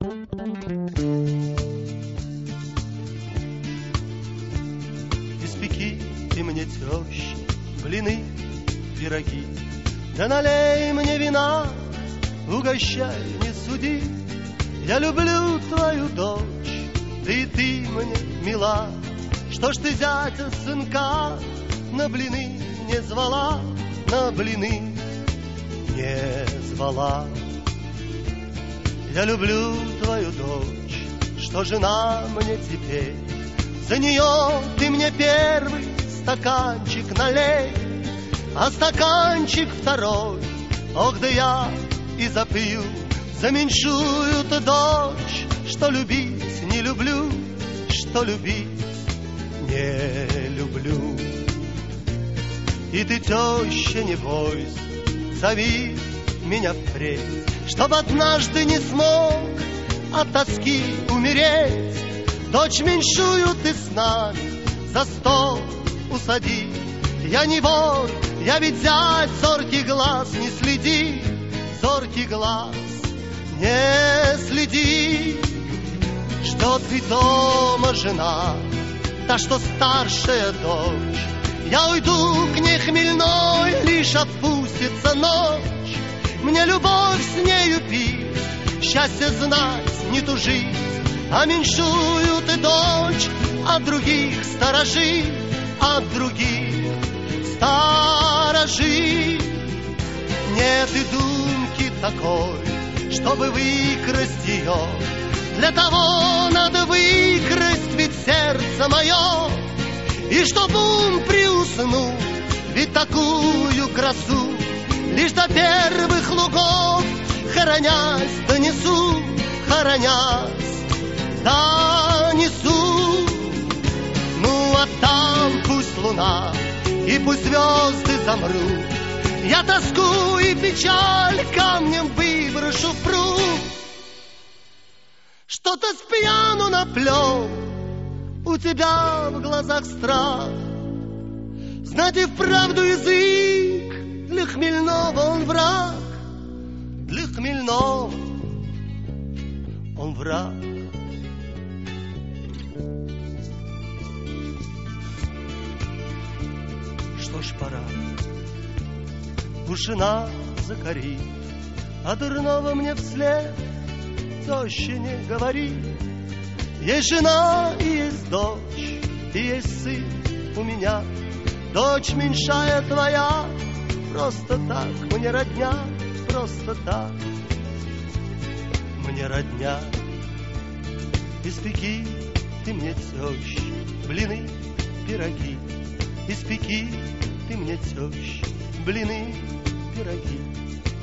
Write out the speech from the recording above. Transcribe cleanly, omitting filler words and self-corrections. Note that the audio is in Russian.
Испеки ты мне, теща, блины, пироги, да налей мне вина, угощай, не суди. Я люблю твою дочь, да и ты мне мила. Что ж ты зятя сынка на блины не звала, на блины не звала? Я люблю твою дочь, что жена мне теперь. За нее ты мне первый стаканчик налей, а стаканчик второй, ох, да я и запью за меньшую-то дочь, что любить не люблю, что любить не люблю. И ты, теща, не бойся, зови меня впредь, чтоб однажды не смог от тоски умереть. Дочь меньшую ты с нами за стол усади. Я не вор, я ведь зять, зоркий глаз не следи, зоркий глаз не следи. Что ты дома, жена, та, что старшая дочь. Я уйду к ней хмельной, лишь опустится ночь. Мне любовь с нею пить, счастье знать, не тужить. А меньшую ты дочь от других сторожи, от других сторожи. Нет и думки такой, чтобы выкрасть ее. Для того надо выкрасть ведь сердце мое. И чтоб ум приуснул, ведь такую красу лишь до первых лугов хоронясь донесу, хоронясь донесу. Ну а там пусть луна и пусть звезды замрут, я тоску и печаль камнем выброшу в пруд. Что-то с пьяну наплел, у тебя в глазах страх. Знать и вправду язык, для хмельного он враг, для хмельного он враг. Что ж, пора, уж жена закорит, а дурного мне вслед теща не говори. Есть жена и есть дочь, и есть сын у меня. Дочь меньшая твоя, просто так мне родня, просто так мне родня. Испеки ты мне, теща, блины, пироги. Испеки ты мне, теща, блины, пироги.